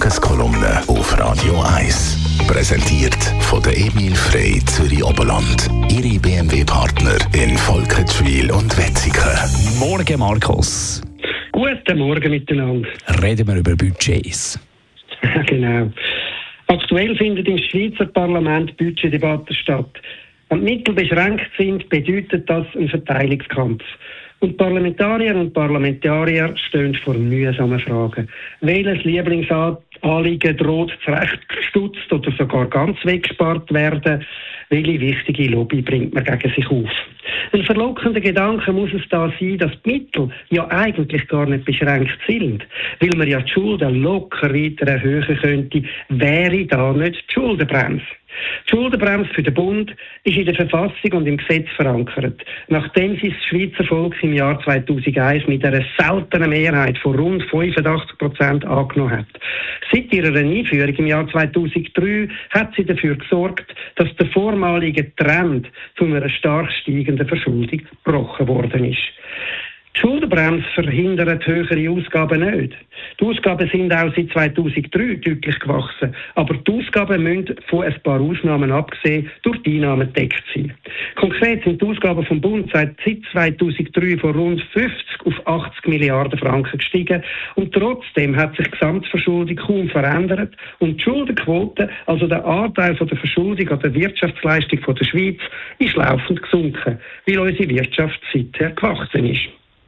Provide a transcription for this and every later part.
Tageskolumne auf Radio 1. Präsentiert von der Emil Frey Zürich Oberland. Ihre BMW-Partner in Volkenswil und Wetzikon. Morgen, Markus. Guten Morgen miteinander. Reden wir über Budgets. Genau. Aktuell findet im Schweizer Parlament Budgetdebatten statt. Wenn die Mittel beschränkt sind, bedeutet das einen Verteilungskampf. Und Parlamentarier und Parlamentarier stehen vor mühsamen Fragen. Welches Lieblingsanliegen droht zurechtgestutzt oder sogar ganz weggespart werden? Welche wichtige Lobby bringt man gegen sich auf? Ein verlockender Gedanke muss es da sein, dass die Mittel ja eigentlich gar nicht beschränkt sind. Weil man ja die Schulden locker weiter erhöhen könnte, wäre da nicht die Schuldenbremse. Die Schuldenbremse für den Bund ist in der Verfassung und im Gesetz verankert, nachdem sie das Schweizer Volk im Jahr 2001 mit einer seltenen Mehrheit von rund 85% angenommen hat. Seit ihrer Einführung im Jahr 2003 hat sie dafür gesorgt, dass der vormalige Trend zu einer stark steigenden Verschuldung gebrochen worden ist. Die Schuldenbremse verhindert höhere Ausgaben nicht. Die Ausgaben sind auch seit 2003 deutlich gewachsen, aber die Ausgaben müssen von ein paar Ausnahmen abgesehen durch die Einnahmen gedeckt sein. Konkret sind die Ausgaben vom Bund seit 2003 von rund 50 auf 80 Milliarden Franken gestiegen und trotzdem hat sich die Gesamtverschuldung kaum verändert und die Schuldenquote, also der Anteil von der Verschuldung an der Wirtschaftsleistung von der Schweiz, ist laufend gesunken, weil unsere Wirtschaft seither gewachsen ist.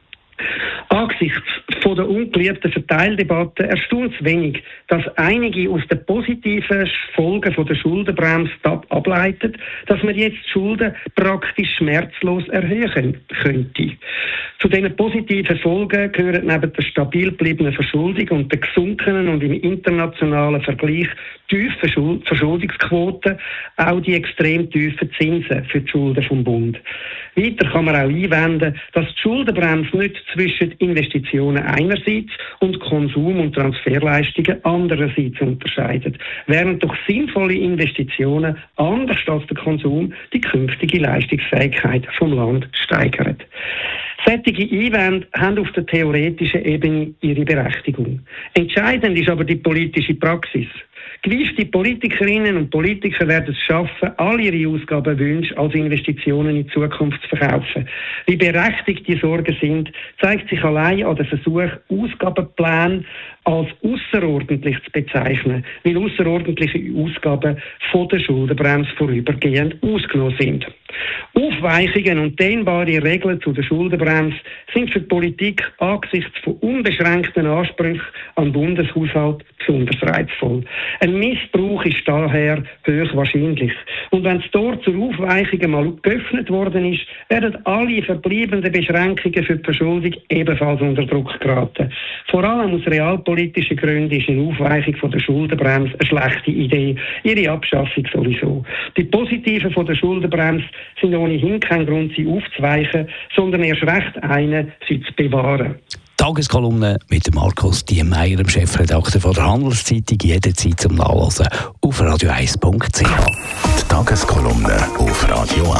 Angesichts von der ungeliebten Verteildebatte erstaunt es wenig, dass einige aus den positiven Folgen von der Schuldenbremse ableiten, dass man jetzt die Schulden praktisch schmerzlos erhöhen könnte. Zu diesen positiven Folgen gehören neben der stabil gebliebenen Verschuldung und der gesunkenen und im internationalen Vergleich tiefen Verschuldungsquote auch die extrem tiefen Zinsen für die Schulden vom Bund. Weiter kann man auch einwenden, dass die Schuldenbremse nicht zwischen Investitionen einerseits und Konsum- und Transferleistungen andererseits unterscheidet, während durch sinnvolle Investitionen anders als der Konsum die künftige Leistungsfähigkeit vom Land steigern. Solche Einwände haben auf der theoretischen Ebene ihre Berechtigung. Entscheidend ist aber die politische Praxis. Gewiefte Politikerinnen und Politiker werden es schaffen, all ihre Ausgabenwünsche als Investitionen in die Zukunft zu verkaufen. Wie berechtigt die Sorgen sind, zeigt sich allein an dem Versuch, Ausgabenpläne als ausserordentlich zu bezeichnen, weil außerordentliche Ausgaben von der Schuldenbremse vorübergehend ausgenommen sind. Aufweichungen und dehnbare Regeln zu der Schuldenbremse sind für die Politik angesichts von unbeschränkten Ansprüchen an den Bundeshaushalt besonders reizvoll. Ein Missbrauch ist daher höchstwahrscheinlich. Und wenn das Tor zur Aufweichung einmal geöffnet worden ist, werden alle verbleibenden Beschränkungen für die Verschuldung ebenfalls unter Druck geraten. Vor allem aus realpolitischen Gründen ist eine Aufweichung von der Schuldenbremse eine schlechte Idee. Ihre Abschaffung sowieso. Die Positiven von der Schuldenbremse sind ohnehin kein Grund, sie aufzuweichen, sondern erst recht einen, sie zu bewahren. Tageskolumne mit dem Markus Diemeyer, dem Chefredakteur von der Handelszeitung, jederzeit zum Nachlesen auf radio1.ch. Die Tageskolumne auf Radio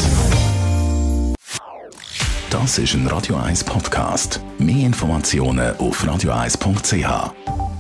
1. Das ist ein Radio 1 Podcast. Mehr Informationen auf radio1.ch.